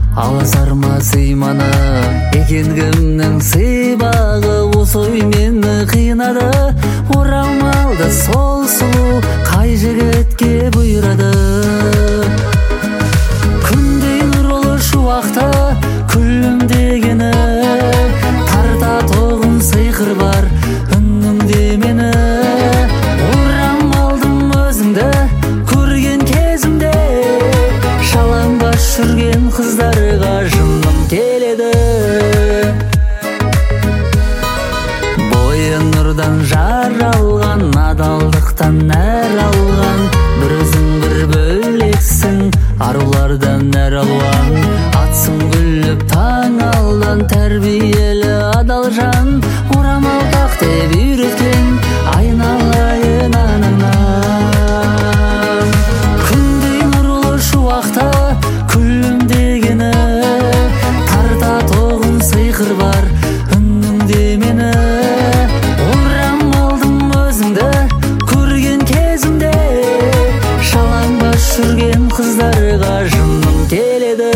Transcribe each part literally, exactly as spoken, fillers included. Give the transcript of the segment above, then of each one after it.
аласар ма сыйманы экен кимнин сыйбагы осы ой мени кыйнады орамалды сол сулуу кай жигитке буйрады күндей нурлуу шубакта күлүмдегени тарта тогун сыйкыр бар үнүңдө мени орамалдым өзүңдө көрген кезимде шалаң баш жүрген кыздарга жыным келеді бойы нурдан жаралган адалдыктан нәр алган бір өзүң бір бөлексиң арулардан нәр алган атсың күлүп таң алдан тәрбиелі адал жан орамал так деп үйрөткөн айналайын анаңнан күндей нурлуу шубакта күлүмдегени тарта тогун сыйкыр бар үнүңдө мени орамалдым өзүңдө көрген кезимде шалаң баш жүрген кыздарга жыным келеді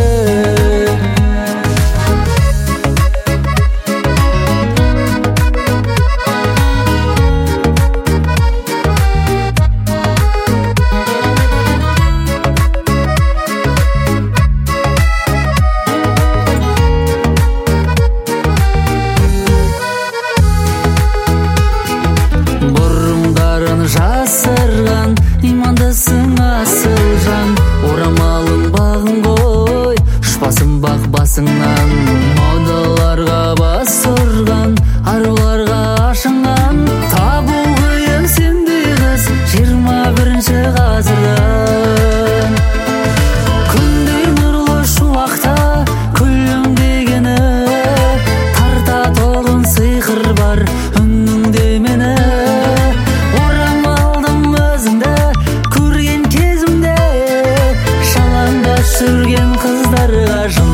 жасырган имандысың асыл жан орамалың багың кой ұшпасын бак басыңнан модаларга бас ұрган аруларга ашынган табуу кыйын сендей кыз жыйырма биринчи газырдан күндей нурлуу шубакта күлүмдегени тарта тогун сыйкыр бар үнүңдө мени жүрген кыздарга жын